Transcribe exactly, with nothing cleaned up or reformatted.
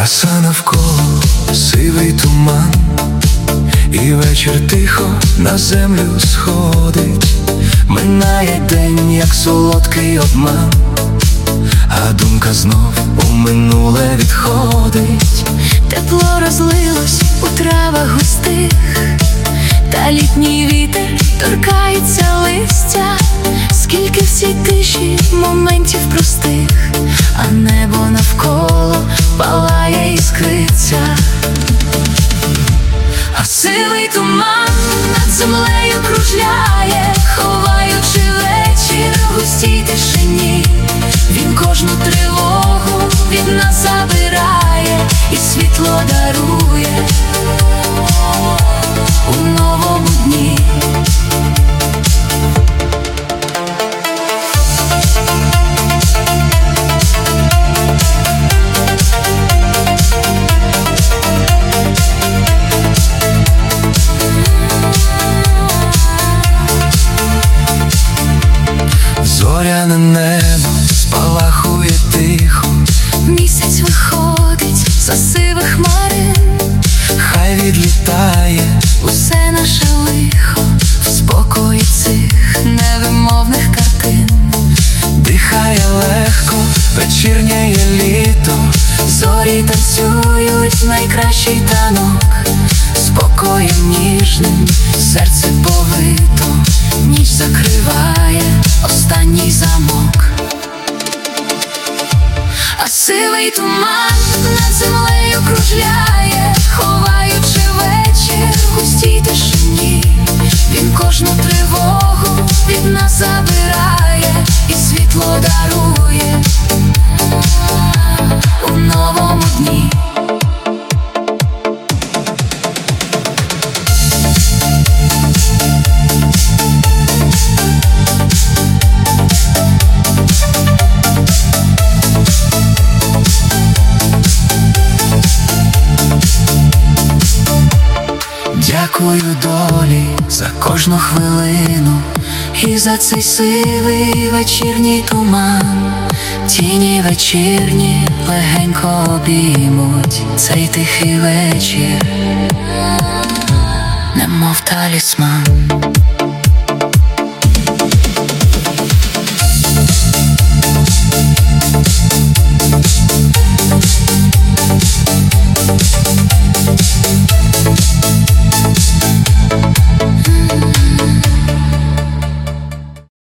Краса навколо, сивий туман, і вечір тихо на землю сходить. Минає день, як солодкий обман, а думка знов у минуле відходить. Тепло розлилось у травах густих, та літній вітер торкається листя. Скільки в цій тиші моментів простих, а небо навколо палає, іскриться. А сивий туман над землею кружляє, ховаючи вечір у густій тишині. Він кожну тривогу від нас забирає і світло дарує у новому дні. Зоряне небо спалахує тихо, Місяць виходить за сивих хмарин. хай відлітає Усе наше лихо в спокої цих невимовних картин. дихає легко, вечірнє літо. Зорі танцюють найкращий танок, спокоєм ніжним серце повито. Ніч закриває останній замок. А сивий туман над землею кружляє, ховаючи вечір в густій тишині. Він кожну тривогу від нас забирає і світло дарує у новому дні. Дякую долі за кожну хвилину І за цей сивий вечірній туман. Тіні вечірні легенько обіймуть цей тихий вечір, немов талісман.